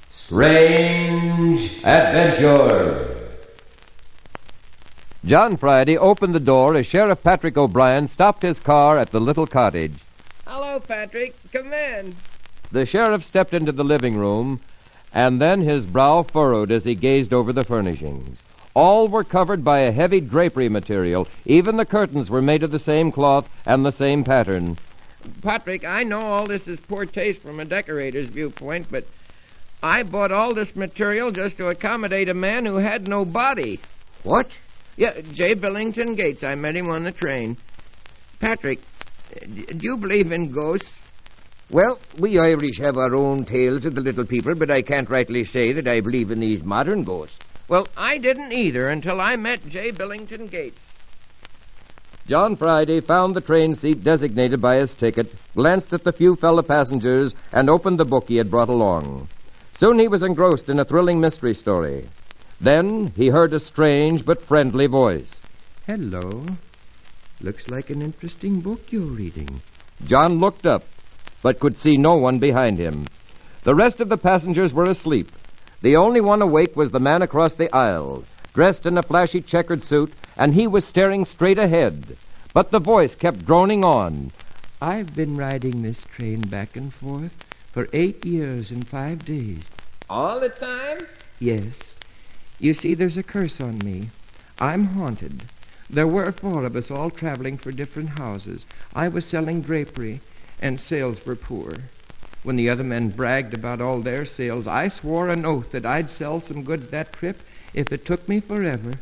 Strange Adventure. John Friday opened the door as Sheriff Patrick O'Brien stopped his car at the little cottage. Hello, Patrick. Come in. The sheriff stepped into the living room, and then his brow furrowed as he gazed over the furnishings. All were covered by a heavy drapery material. Even the curtains were made of the same cloth and the same pattern. Patrick, I know all this is poor taste from a decorator's viewpoint, but I bought all this material just to accommodate a man who had no body. What? Yeah, J. Billington Gates. I met him on the train. Patrick, do you believe in ghosts? Well, we Irish have our own tales of the little people, but I can't rightly say that I believe in these modern ghosts. Well, I didn't either until I met J. Billington Gates. John Friday found the train seat designated by his ticket, glanced at the few fellow passengers, and opened the book he had brought along. Soon he was engrossed in a thrilling mystery story. Then he heard a strange but friendly voice. Hello. Looks like an interesting book you're reading. John looked up, but could see no one behind him. The rest of the passengers were asleep. The only one awake was the man across the aisle, dressed in a flashy checkered suit, and he was staring straight ahead. But the voice kept droning on. I've been riding this train back and forth for 8 years and 5 days. All the time? Yes. You see, there's a curse on me. I'm haunted. There were 4 of us all traveling for different houses. I was selling drapery, and sales were poor. When the other men bragged about all their sales, I swore an oath that I'd sell some goods that trip if it took me forever.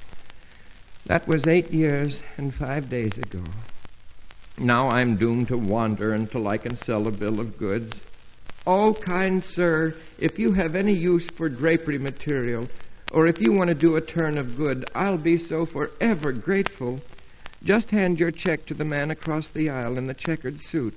That was 8 years and 5 days ago. Now I'm doomed to wander until I can sell a bill of goods. Oh, kind sir, if you have any use for drapery material, or if you want to do a turn of good, I'll be so forever grateful. Just hand your check to the man across the aisle in the checkered suit.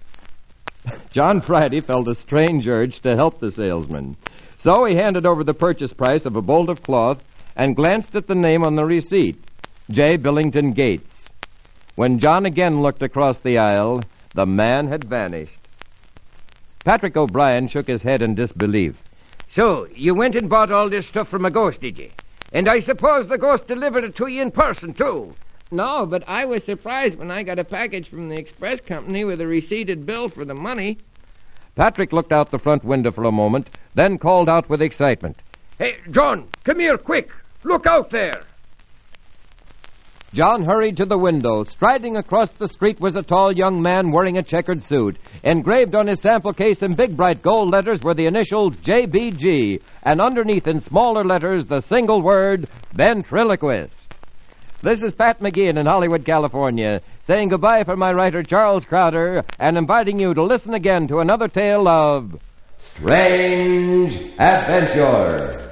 John Friday felt a strange urge to help the salesman. So he handed over the purchase price of a bolt of cloth and glanced at the name on the receipt, J. Billington Gates. When John again looked across the aisle, the man had vanished. Patrick O'Brien shook his head in disbelief. So, you went and bought all this stuff from a ghost, did you? And I suppose the ghost delivered it to you in person, too. No, but I was surprised when I got a package from the express company with a receipted bill for the money. Patrick looked out the front window for a moment, then called out with excitement. Hey, John, come here, quick. Look out there. John hurried to the window. Striding across the street was a tall young man wearing a checkered suit. Engraved on his sample case in big bright gold letters were the initials JBG, and underneath in smaller letters the single word, Ventriloquist. This is Pat McGeehan in Hollywood, California, saying goodbye for my writer Charles Crowder and inviting you to listen again to another tale of Strange Adventure.